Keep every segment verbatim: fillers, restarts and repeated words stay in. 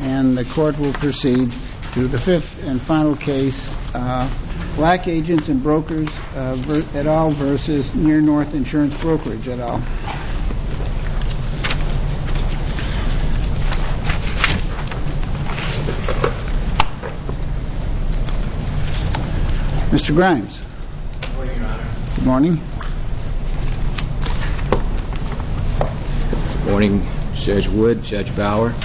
and the court will proceed to the fifth and final case, uh, Black Agents and Brokers uh, ver- et al. Versus Near North Insurance Brokerage et al. Mister Grimes. Good morning, Your Honor. Good morning. Good morning, Judge Wood, Judge Bauer.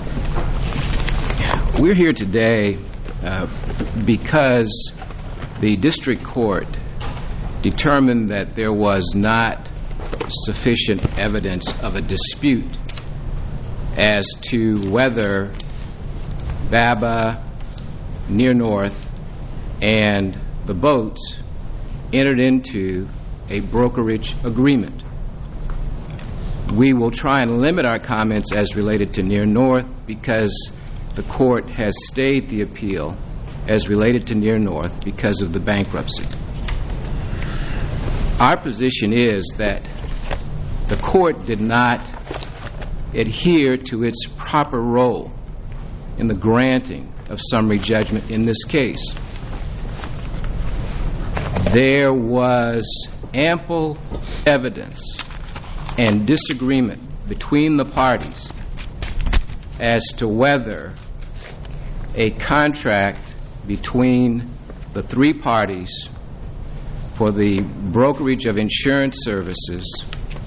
We're here today uh, because the district court determined that there was not sufficient evidence of a dispute as to whether BABA, Near North, and the boats entered into a brokerage agreement. We will try and limit our comments as related to Near North because the court has stayed the appeal as related to Near North because of the bankruptcy. Our position is that the court did not adhere to its proper role in the granting of summary judgment in this case. There was ample evidence and disagreement between the parties as to whether a contract between the three parties for the brokerage of insurance services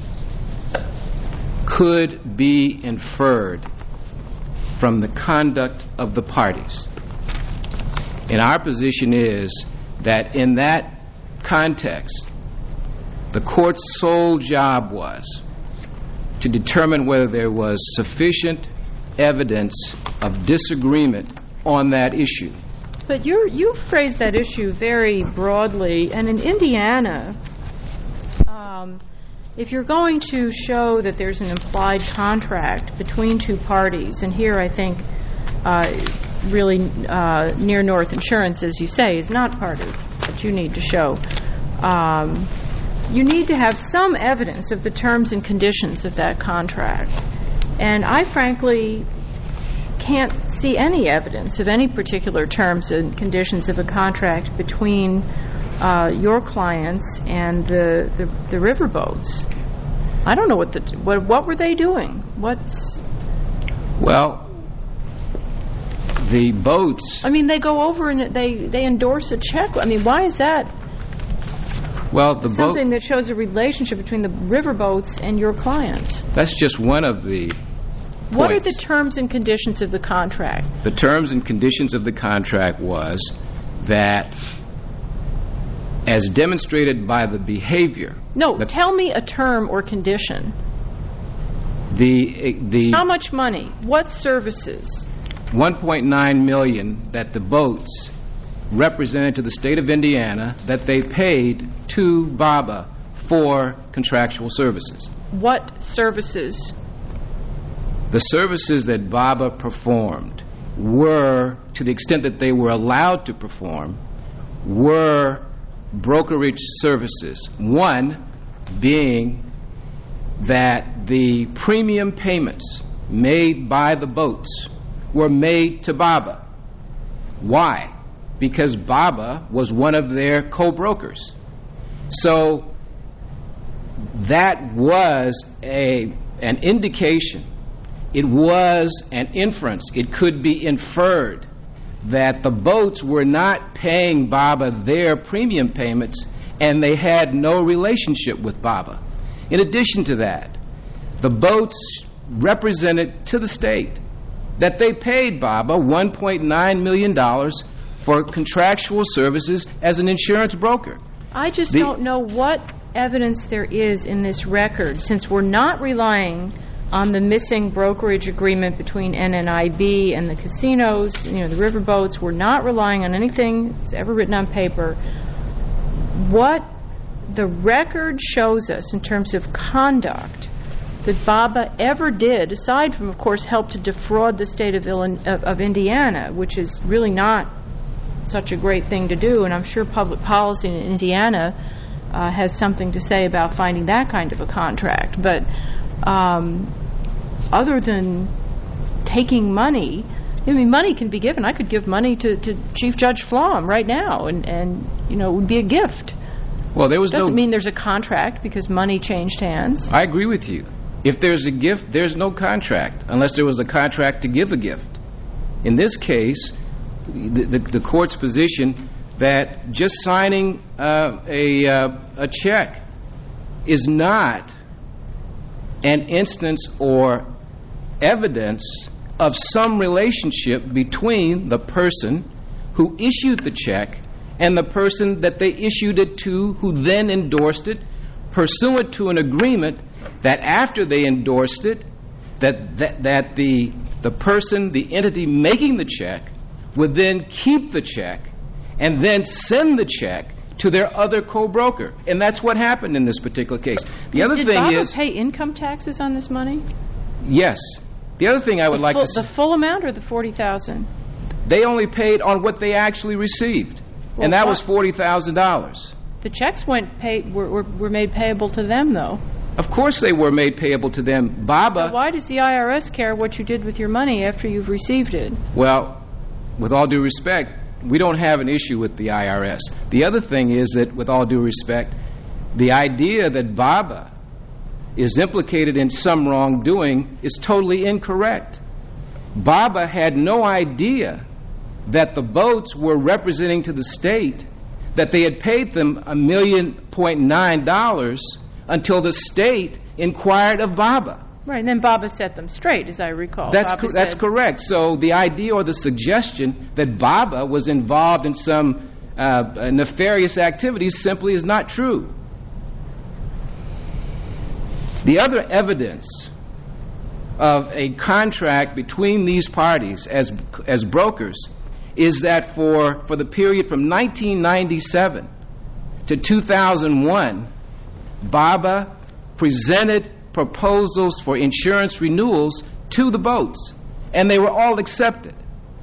could be inferred from the conduct of the parties. And our position is that in that context, the court's sole job was to determine whether there was sufficient evidence of disagreement on that issue. But you you phrased that issue very broadly, and in Indiana, um, if you're going to show that there's an implied contract between two parties, and here I think uh, really uh, Near North Insurance, as you say, is not part of what you need to show. Um, you need to have some evidence of the terms and conditions of that contract. And I frankly can't see any evidence of any particular terms and conditions of a contract between uh, your clients and the, the, the riverboats. I don't know what the what what were they doing? What's Well, the boats. I mean, they go over and they, they endorse a check. I mean, why is that? Well, the something boat, that shows a relationship between the riverboats and your clients. That's just one of the What points. are the terms and conditions of the contract? The terms and conditions of the contract was that, as demonstrated by the behavior. No, the, tell me a term or condition. The the How much money? What services? one point nine million dollars that the boats represented to the state of Indiana that they paid to BABA for contractual services. What services? The services that BABA performed were, to the extent that they were allowed to perform, were brokerage services. One being that the premium payments made by the boats were made to BABA. Why? Because BABA was one of their co-brokers. So that was a an indication. It was an inference. It could be inferred that the boats were not paying BABA their premium payments and they had no relationship with BABA. In addition to that, the boats represented to the state that they paid BABA one point nine million dollars for contractual services as an insurance broker. I just The- don't know what evidence there is in this record, since we're not relying on the missing brokerage agreement between N N I B and the casinos, you know, the riverboats. We're not relying on anything that's ever written on paper. What the record shows us in terms of conduct that BABA ever did, aside from, of course, help to defraud the state of, Illinois, of, of Indiana, which is really not such a great thing to do, and I'm sure public policy in Indiana uh, has something to say about finding that kind of a contract. But um, other than taking money I mean, money can be given. I could give money to, to Chief Judge Flom right now, and, and, you know, it would be a gift. Well, there was Doesn't no... mean there's a contract because money changed hands. I agree with you. If there's a gift, there's no contract, unless there was a contract to give a gift. In this case, the, the, the court's position that just signing uh, a, uh, a check is not an instance or evidence of some relationship between the person who issued the check and the person that they issued it to, who then endorsed it, pursuant to an agreement that after they endorsed it, that that, that the the person, the entity making the check, would then keep the check and then send the check to their other co-broker. And that's what happened in this particular case. The other Did thing Baba is... pay income taxes on this money? Yes. The other thing I would the like full, to... s- The full amount or the forty thousand dollars? They only paid on what they actually received. Well, and that what- was forty thousand dollars. The checks went pay, were, were, were made payable to them, though. Of course they were made payable to them. Baba... So why does the I R S care what you did with your money after you've received it? Well, with all due respect, we don't have an issue with the I R S. The other thing is that, with all due respect, the idea that Baba is implicated in some wrongdoing is totally incorrect. Baba had no idea that the boats were representing to the state that they had paid them a million point nine dollars until the state inquired of Baba. Right, and then Baba set them straight, as I recall. That's Baba co- that's said, correct. So the idea or the suggestion that Baba was involved in some uh, nefarious activities simply is not true. The other evidence of a contract between these parties as as brokers is that for, for the period from nineteen ninety-seven to two thousand one, Baba presented proposals for insurance renewals to the boats, and they were all accepted.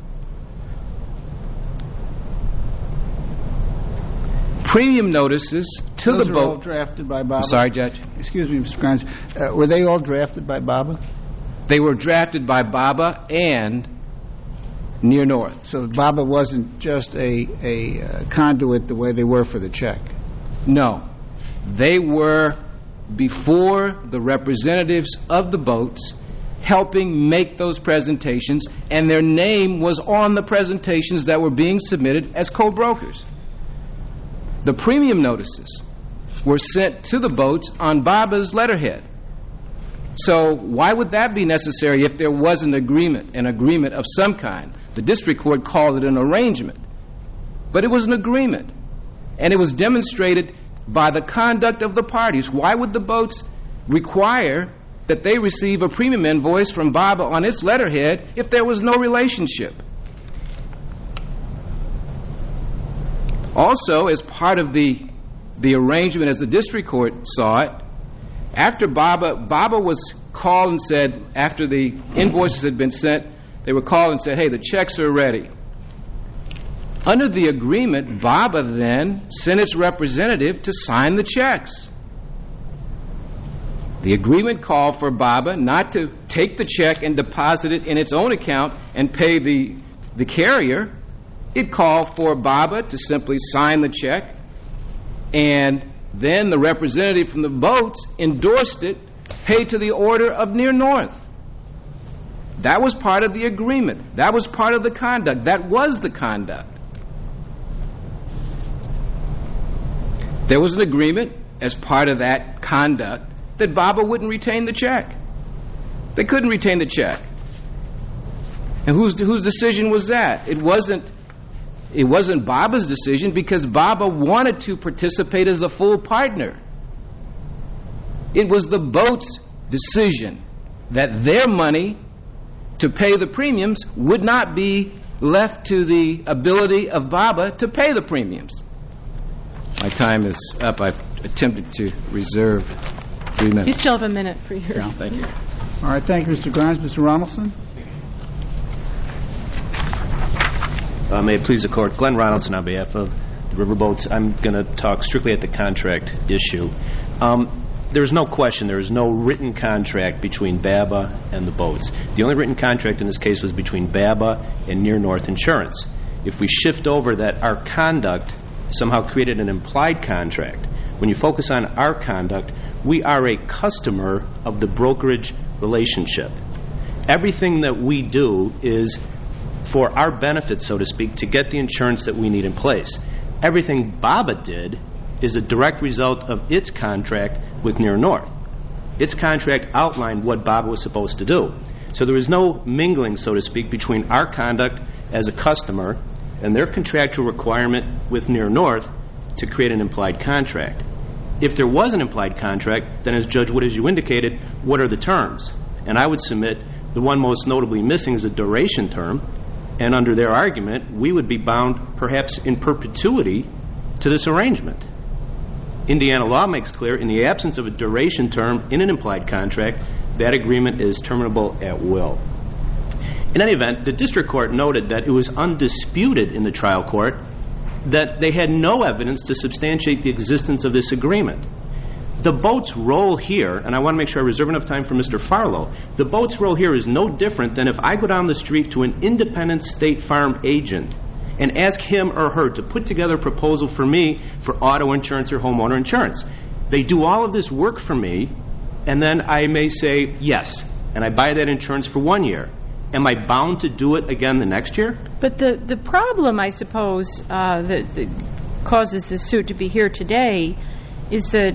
Premium notices to Those the were all boat. drafted by Baba. I'm sorry, Judge. Excuse me, Mister Grimes. Uh, were they all drafted by Baba? They were drafted by Baba and Near North. So Baba wasn't just a, a uh, conduit the way they were for the check. No. They were before the representatives of the boats helping make those presentations, and their name was on the presentations that were being submitted as co-brokers. The premium notices were sent to the boats on Baba's letterhead. So why would that be necessary if there was an agreement, an agreement of some kind? The district court called it an arrangement. But it was an agreement, and it was demonstrated by the conduct of the parties. Why would the boats require that they receive a premium invoice from Baba on its letterhead if there was no relationship? Also, as part of the the arrangement, as the district court saw it, after Baba, Baba was called and said, after the invoices had been sent, they were called and said, hey, the checks are ready. Under the agreement, Baba then sent its representative to sign the checks. The agreement called for Baba not to take the check and deposit it in its own account and pay the, the carrier. It called for Baba to simply sign the check, and then the representative from the boats endorsed it, paid to the order of Near North. That was part of the agreement. That was part of the conduct. That was the conduct. There was an agreement as part of that conduct that Baba wouldn't retain the check. They couldn't retain the check. And whose whose decision was that? It wasn't it wasn't Baba's decision, because Baba wanted to participate as a full partner. It was the boat's decision that their money to pay the premiums would not be left to the ability of Baba to pay the premiums. My time is up. I've attempted to reserve three minutes. You still have a minute for your... Yeah. Thank you. All right, thank you, Mister Grimes. Mister Ronaldson? Uh, may it please the Court. Glenn Ronaldson on behalf of the Riverboats. I'm going to talk strictly at the contract issue. Um, there's no question there is no written contract between BABA and the boats. The only written contract in this case was between BABA and Near North Insurance. If we shift over that our conduct somehow created an implied contract, when you focus on our conduct, we are a customer of the brokerage relationship. Everything that we do is for our benefit, so to speak, to get the insurance that we need in place. Everything BABA did is a direct result of its contract with Near North. Its contract outlined what BABA was supposed to do. So there was no mingling, so to speak, between our conduct as a customer and their contractual requirement with Near North to create an implied contract. If there was an implied contract, then as Judge Wood, as you indicated, what are the terms? And I would submit the one most notably missing is a duration term, and under their argument, we would be bound perhaps in perpetuity to this arrangement. Indiana law makes clear in the absence of a duration term in an implied contract, that agreement is terminable at will. In any event, the district court noted that it was undisputed in the trial court that they had no evidence to substantiate the existence of this agreement. The boat's role here, and I want to make sure I reserve enough time for Mister Farlow, the boat's role here is no different than if I go down the street to an independent State Farm agent and ask him or her to put together a proposal for me for auto insurance or homeowner insurance. They do all of this work for me, and then I may say yes, and I buy that insurance for one year. Am I bound to do it again the next year? But the, the problem, I suppose, uh, that, that causes this suit to be here today is that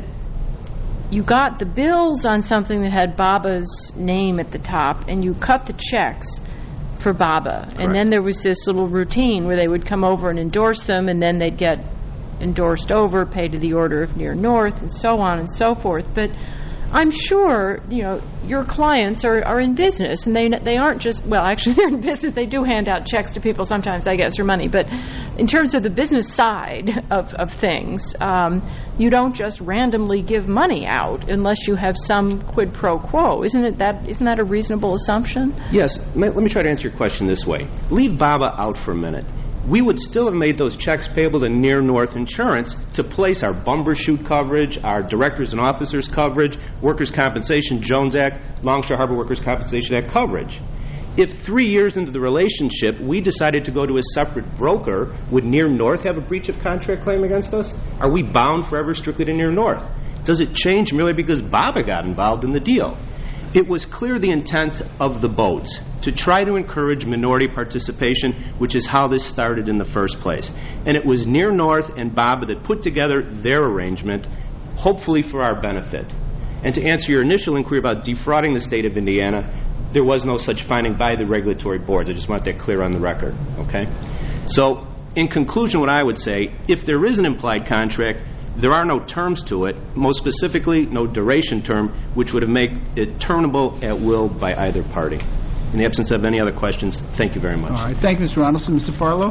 you got the bills on something that had BABA's name at the top, and you cut the checks for BABA. Correct. And then there was this little routine where they would come over and endorse them, and then they'd get endorsed over, paid to the order of Near North, and so on and so forth. But I'm sure, you know, your clients are, are in business, and they they aren't just, well, actually they're in business. They do hand out checks to people sometimes, I guess, for money. But in terms of the business side of, of things, um, you don't just randomly give money out unless you have some quid pro quo. Isn't it that? Isn't that a reasonable assumption? Yes. Let me try to answer your question this way. Leave BABA out for a minute. We would still have made those checks payable to Near North Insurance to place our Bumbershoot coverage, our directors and officers coverage, workers' compensation, Jones Act, Longshore Harbor Workers' Compensation Act coverage. If three years into the relationship we decided to go to a separate broker, would Near North have a breach of contract claim against us? Are we bound forever strictly to Near North? Does it change merely because BABA got involved in the deal? It was clear the intent of the boats to try to encourage minority participation, which is how this started in the first place. And it was Near North and BABA that put together their arrangement, hopefully for our benefit. And to answer your initial inquiry about defrauding the state of Indiana, there was no such finding by the regulatory boards. I just want that clear on the record. Okay? So, in conclusion, what I would say, if there is an implied contract, there are no terms to it, most specifically no duration term, which would have made it terminable at will by either party. In the absence of any other questions, thank you very much. All right. Thank you, Mister Ronaldson. Mister Farlow?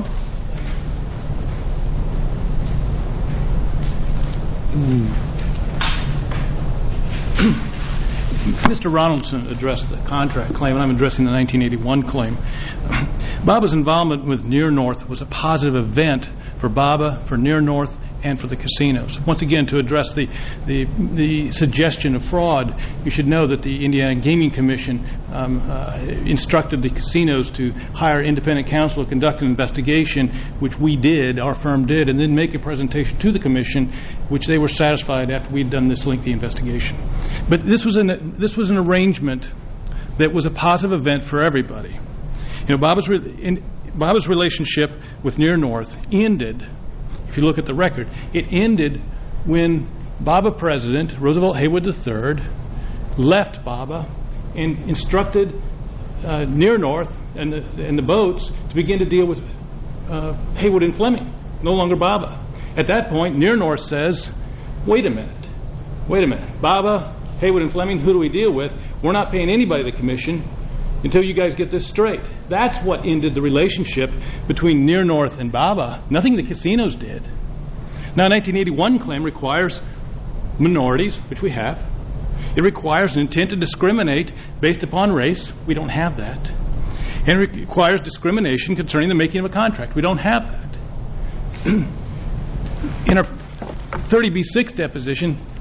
Mister Ronaldson addressed the contract claim, and I'm addressing the nineteen eighty-one claim. BABA's involvement with Near North was a positive event for BABA, for Near North, and for the casinos. Once again, to address the, the, the suggestion of fraud, you should know that the Indiana Gaming Commission um, uh, instructed the casinos to hire independent counsel to conduct an investigation, which we did, our firm did, and then make a presentation to the commission, which they were satisfied after we'd done this lengthy investigation. But this was an, this was an arrangement that was a positive event for everybody. You know, BABA's, re- in, BABA's relationship with Near North ended. If you look at the record, it ended when BABA President Roosevelt Haywood the third left BABA and instructed uh, Near North and the, and the boats to begin to deal with uh, Haywood and Fleming, no longer BABA. At that point, Near North says, wait a minute, wait a minute, BABA, Haywood and Fleming, who do we deal with? We're not paying anybody the commission until you guys get this straight. That's what ended the relationship between Near North and BABA. Nothing the casinos did. Now, a nineteen eighty-one claim requires minorities, which we have. It requires an intent to discriminate based upon race. We don't have that. And it requires discrimination concerning the making of a contract. We don't have that. In our thirty B six deposition,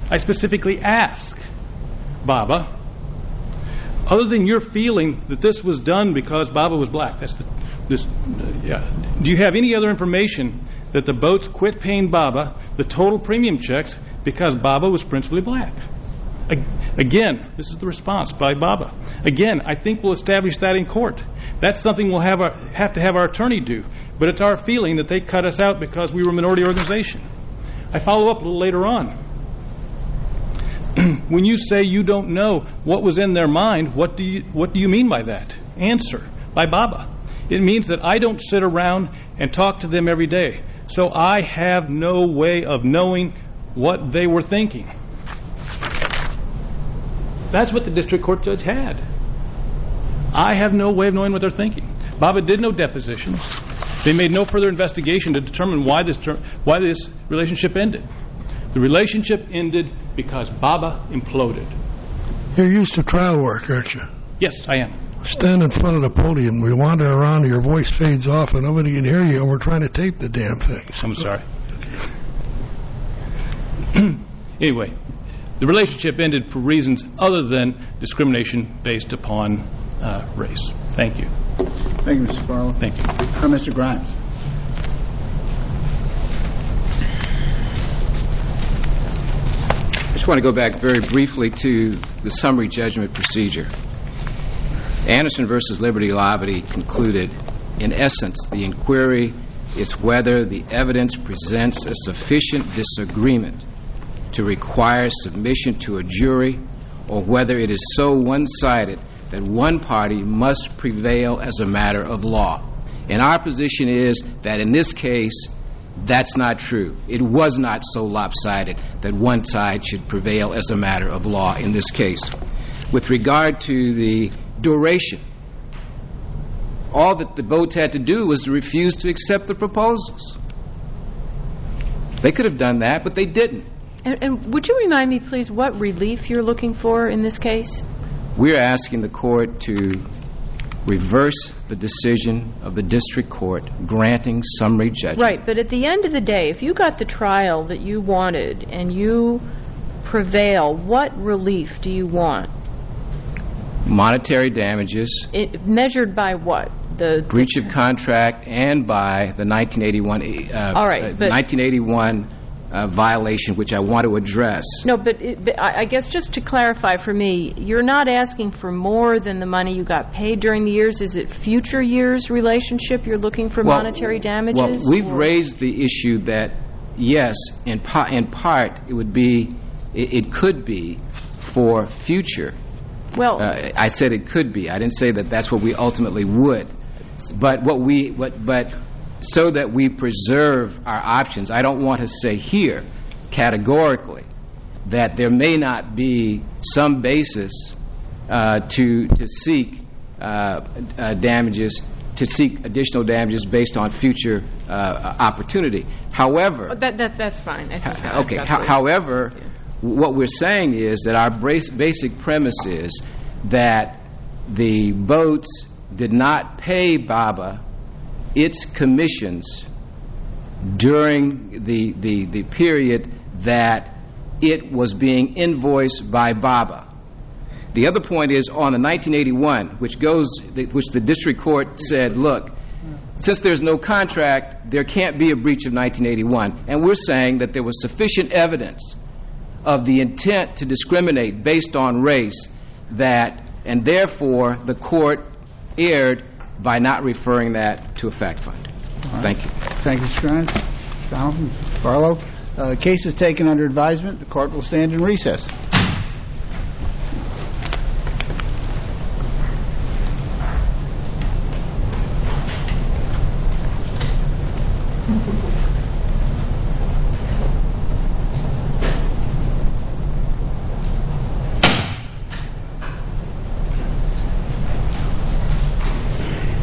I specifically asked Baba, other than your feeling that this was done because Baba was black, that's the, this, uh, yeah. Do you have any other information that the boats quit paying Baba the total premium checks because Baba was principally black? Again, this is the response by Baba. Again, I think we'll establish that in court. That's something we'll have, our, have to have our attorney do. But it's our feeling that they cut us out because we were a minority organization. I follow up a little later on. When you say you don't know what was in their mind, what do you what do you mean by that? Answer, by Baba. It means that I don't sit around and talk to them every day. So I have no way of knowing what they were thinking. That's what the district court judge had. I have no way of knowing what they're thinking. Baba did no depositions. They made no further investigation to determine why this ter- why this relationship ended. The relationship ended because Baba imploded. You're used to trial work, aren't you? Yes, I am. Stand in front of the podium. We wander around, your voice fades off, and nobody can hear you, and we're trying to tape the damn thing. I'm sorry. Anyway, the relationship ended for reasons other than discrimination based upon uh, race. Thank you. Thank you, Mister Farlow. Thank you. Uh, Mister Grimes. I just want to go back very briefly to the summary judgment procedure. Anderson versus Liberty Labadie concluded, in essence, the inquiry is whether the evidence presents a sufficient disagreement to require submission to a jury, or whether it is so one-sided that one party must prevail as a matter of law. And our position is that in this case, that's not true. It was not so lopsided that one side should prevail as a matter of law in this case. With regard to the duration, all that the boats had to do was to refuse to accept the proposals. They could have done that, but they didn't. And, and would you remind me, please, what relief you're looking for in this case? We're asking the court to reverse the decision of the district court granting summary judgment. Right, but at the end of the day, if you got the trial that you wanted and you prevail, what relief do you want? Monetary damages. It, measured by what? The breach the, of contract and by the nineteen eighty-one, uh, all right, uh, but, nineteen eighty-one uh, violation, which I want to address. No, but, it, but I guess just to clarify for me, you're not asking for more than the money you got paid during the years. Is it future years' relationship you're looking for well, monetary damages? Well, we've or? raised the issue that, yes, in, pa- in part, it would be, it, it could be for future. Well, uh, I said it could be. I didn't say that that's what we ultimately would. But what we, what, but so that we preserve our options, I don't want to say here categorically that there may not be some basis uh, to to seek uh, uh, damages, to seek additional damages based on future uh, opportunity. However, that, that that's fine. I think that, okay. that's H- however, yeah. What we're saying is that our basic premise is that the boats did not pay Baba its commissions during the, the, the period that it was being invoiced by Baba. The other point is on the nineteen eighty-one, which goes, which the district court said, look, since there's no contract, there can't be a breach of nineteen eighty-one. And we're saying that there was sufficient evidence of the intent to discriminate based on race that, and therefore the court erred by not referring that to a fact finder. Right. Thank you. Thank you, Mister Grimes. Donaldson, Farlow. Uh, the case is taken under advisement. The court will stand in recess.